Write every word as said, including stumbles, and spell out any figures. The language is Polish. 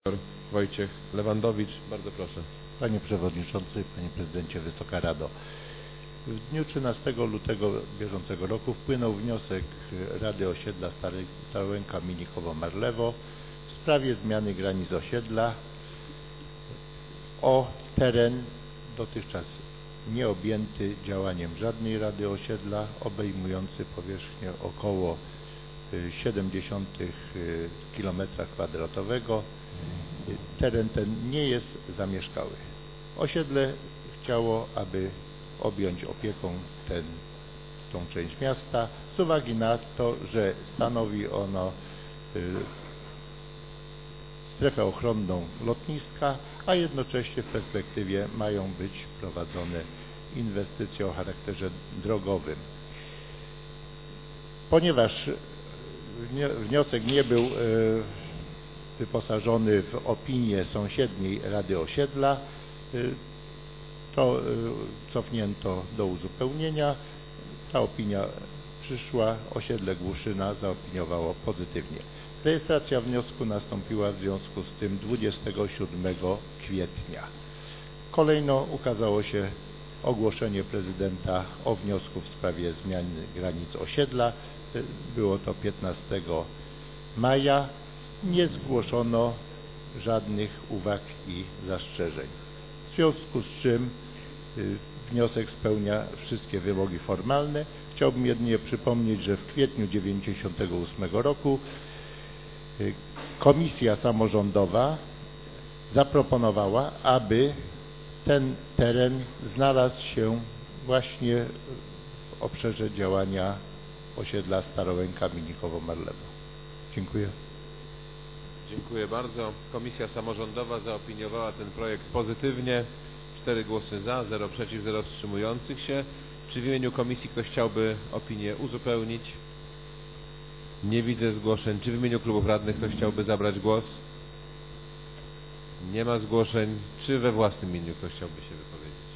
Wojciech Lewandowicz, bardzo proszę. Panie Przewodniczący, Panie Prezydencie, Wysoka Rado. W dniu trzynastego lutego bieżącego roku wpłynął wniosek Rady Osiedla Starołęka Minikowo-Marlewo w sprawie zmiany granic osiedla o teren dotychczas nieobjęty działaniem żadnej Rady Osiedla, obejmujący powierzchnię około siedemdziesiąt kilometrów kwadratowych. Teren ten nie jest zamieszkały. Osiedle chciało, aby objąć opieką ten, tą część miasta z uwagi na to, że stanowi ono y, strefę ochronną lotniska, a jednocześnie w perspektywie mają być prowadzone inwestycje o charakterze drogowym. Ponieważ wniosek nie był y, wyposażony w opinię sąsiedniej Rady Osiedla, to cofnięto do uzupełnienia. Ta opinia przyszła, osiedle Głuszyna zaopiniowało pozytywnie. Rejestracja wniosku nastąpiła w związku z tym dwudziestego siódmego kwietnia. Kolejno ukazało się ogłoszenie prezydenta o wniosku w sprawie zmiany granic osiedla. Było to piętnastego maja. Nie zgłoszono żadnych uwag i zastrzeżeń. W związku z czym y, wniosek spełnia wszystkie wymogi formalne. Chciałbym jedynie przypomnieć, że w kwietniu dziewięćdziesiątego ósmego roku y, Komisja Samorządowa zaproponowała, aby ten teren znalazł się właśnie w obszarze działania osiedla Starołęka Minikowo-Marlewo. Dziękuję. Dziękuję bardzo. Komisja Samorządowa zaopiniowała ten projekt pozytywnie. cztery głosy za, zero przeciw, zero wstrzymujących się. Czy w imieniu komisji ktoś chciałby opinię uzupełnić? Nie widzę zgłoszeń. Czy w imieniu klubów radnych ktoś chciałby zabrać głos? Nie ma zgłoszeń. Czy we własnym imieniu ktoś chciałby się wypowiedzieć?